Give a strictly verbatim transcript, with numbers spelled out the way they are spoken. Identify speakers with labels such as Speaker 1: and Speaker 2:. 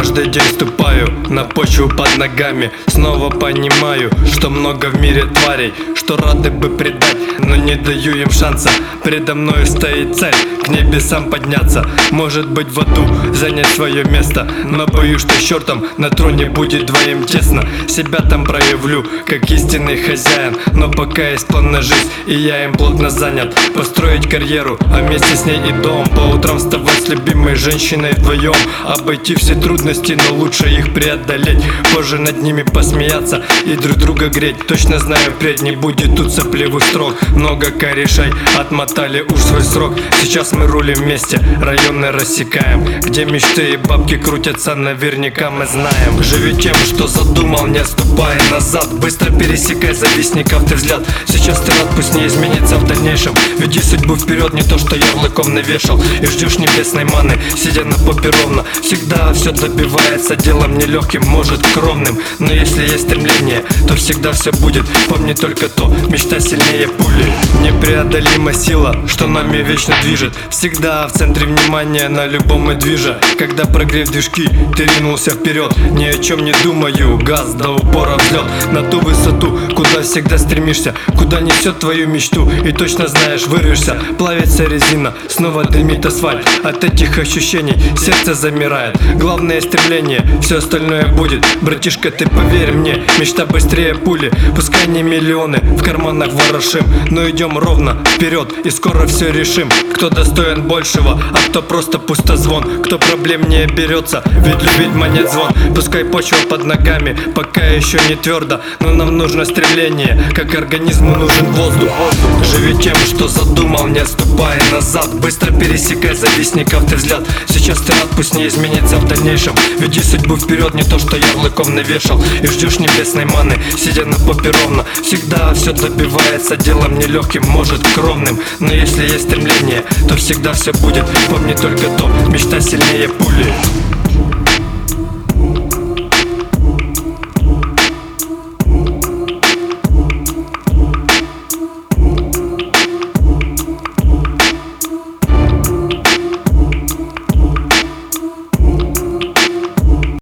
Speaker 1: Каждый день ступаю на почву под ногами. Снова понимаю, что много в мире тварей, что рады бы предать, но не даю им шанса. Передо мной стоит цель к небесам подняться, может быть в аду занять свое место. Но боюсь, что с чертом на троне будет двоим тесно. Себя там проявлю, как истинный хозяин, но пока есть план на жизнь, и я им плотно занят. Построить карьеру, а вместе с ней и дом. По утрам вставать с любимой женщиной вдвоем. Обойти все трудности, но лучше их преодолеть. Позже над ними посмеяться и друг друга греть. Точно знаю, впредь не будет тут сопливых строк. Много корешей отмотали уж свой срок. Сейчас мы рулим вместе, районы рассекаем. Где мечты и бабки крутятся, наверняка мы знаем. Живи тем, что задумал, не отступай назад. Быстро пересекай завистников ты взгляд. Сейчас ты рад, пусть не изменится в дальнейшем. Веди судьбу вперед, не то что ярлыком навешал. И ждешь небесной маны, сидя на попе ровно. Всегда все добивается делом нелегким, может кровным. Но если есть стремление, то всегда все будет. Помни только то, мечта сильнее пули. Непреодолима сила, что нами вечно движет. Всегда в центре внимания на любом и движа. Когда прогрев движки, ты ринулся вперед. Ни о чем не думаю, газ до упора взлет. На ту высоту, куда всегда стремишься, куда несет твою мечту. И точно знаешь, вырвешься, плавится резина, снова дымит асфальт. От этих ощущений сердце замирает. Главное стремление, все остальное будет. Братишка, ты поверь мне, мечта быстрее пули. Пускай не миллионы в карманах ворошим, но идем ровно вперед и скоро все решим. Кто достоин большего, а кто просто пустозвон. Кто проблем не берется, ведь любить монет звон. Пускай почва под ногами пока еще не твердо, но нам нужно стремление, как организму нужен воздух. Живи тем, что задумал, не отступай назад. Быстро пересекай завистников ты взгляд. Сейчас ты рад, пусть не изменится в дальнейшем. Веди судьбу вперед, не то что ярлыком навешал. И ждешь небесной маны, сидя на попе ровно. Всегда все добивается делом нелегким, может кровным. Но если есть стремление, то всегда все будет. Помни только то, мечта сильнее пули.